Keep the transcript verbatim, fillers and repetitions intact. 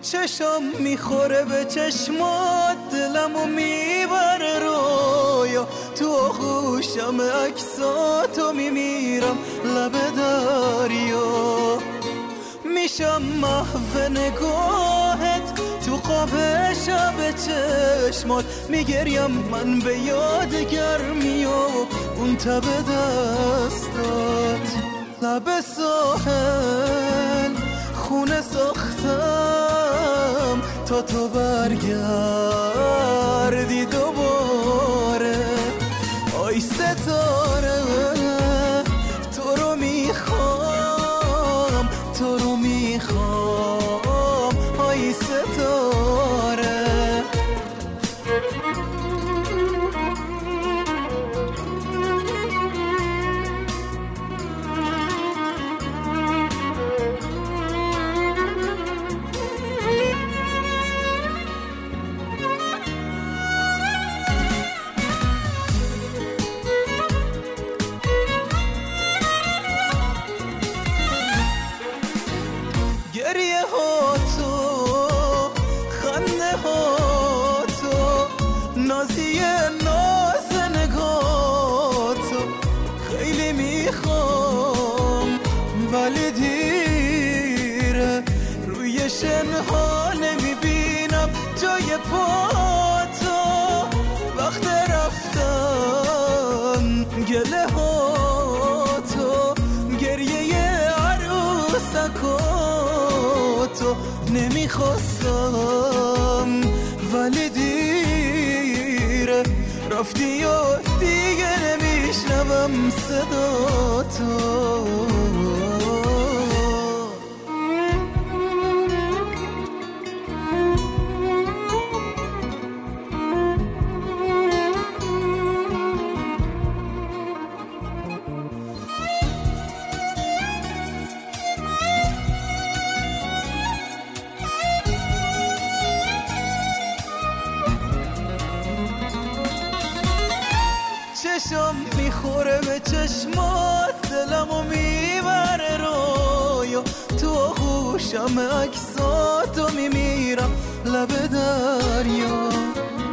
چشم میخوره به چشمات، دلمو میبره رویا، تو آغوشم عکساتو میمیرم لب دریا، میشم محو نگاهت تو خواب شب چشمات، میگریم من به یاد گرمی و اون تب دستات، لب ساحل خونه ساختم تا تو برگردی دوباره، آی ستاره تو رو میخوام، تو رو میخوام، آی ستاره. گریه ها تو، خنده ها تو، نازی ناز نگاه تو، خیلی میخوام ولی دیره، روی شنها نمیبینم جای پا تو، وقت رفتن گله ها تو، گریه عروسکاتو نمیخواستم ولی دیره، رفتی و دیگه نمیشنوم صدا تو. چشم میخوره به چشمات، دلمو میبره رویا، تو آغوشم عکساتو میمیرم لب دریا.